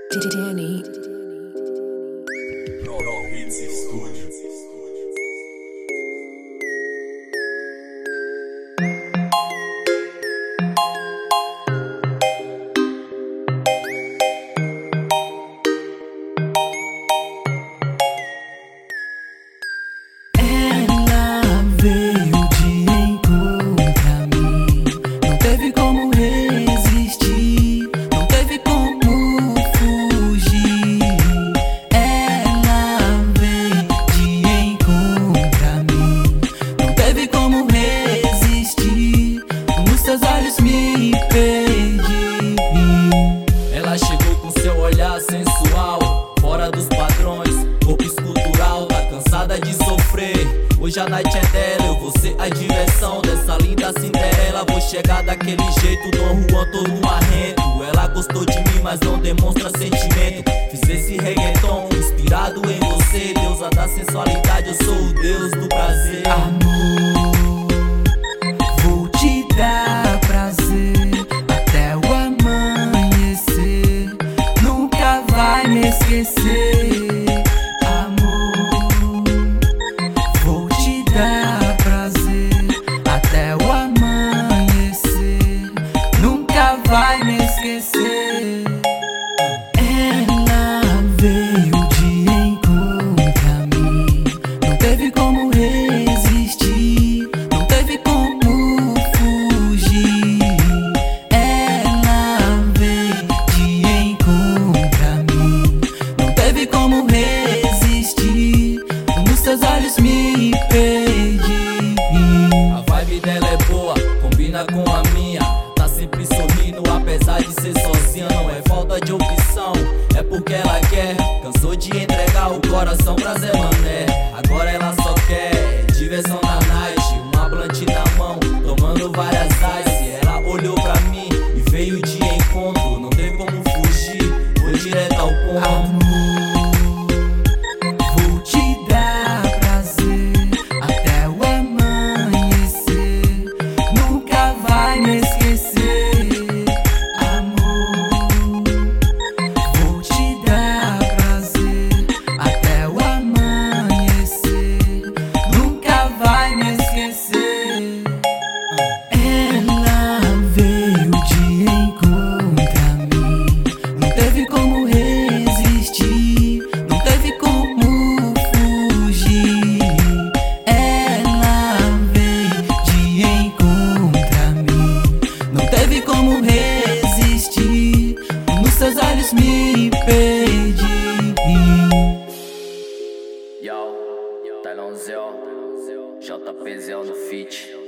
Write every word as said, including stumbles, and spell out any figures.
Danny. Raw Hits Studio. Ela veio de encontro a mim, não teve como resistir, não teve como fugir. Ela veio de encontro a mim, não teve como resistir, nos seus olhos me perdi. Ela chegou com seu olhar sensual, fora dos padrões, corpo escultural, tá cansada de sofrer. Hoje a night é dela, eu vou ser a direção dessa linda Cinderela. Vou chegar daquele jeito, Dom Juan todo marrento. Ela gostou de mim, mas não demonstra sentimento. Fiz esse reggaeton inspirado em você, deusa da sensualidade, eu sou o deus do prazer. Amor, vou te dar prazer até o amanhecer, nunca vai me esquecer. Amor, vou te dar prazer até o amanhecer, nunca vai me esquecer. Ela veio de encontro a mim, não teve como resistir, não teve como fugir. Ela veio de encontro a mim, não teve como resistir, nos seus olhos me perdi. A vibe dela é boa, combina com a minha. Tá sempre sorrindo, apesar de ser sozinha. Não é falta de opção, é porque ela quer. Cansou de entregar o coração pra Zé Mané. Agora ela só quer diversão na night, uma blunt na mão, tomando várias ice. Ela olhou pra mim e veio de encontro, não teve como fugir, foi direto ao ponto. Amor, vou te dar prazer até o amanhecer, nunca vai me esquecer. Amor, vou te dar prazer até o amanhecer, nunca vai me esquecer. Ela veio de encontro a mim, não teve como resistir, não teve como fugir. Ela veio de encontro a mim, não teve como resistir, nos seus olhos me perdi. Yo, Talonzão, J P Zão no feat.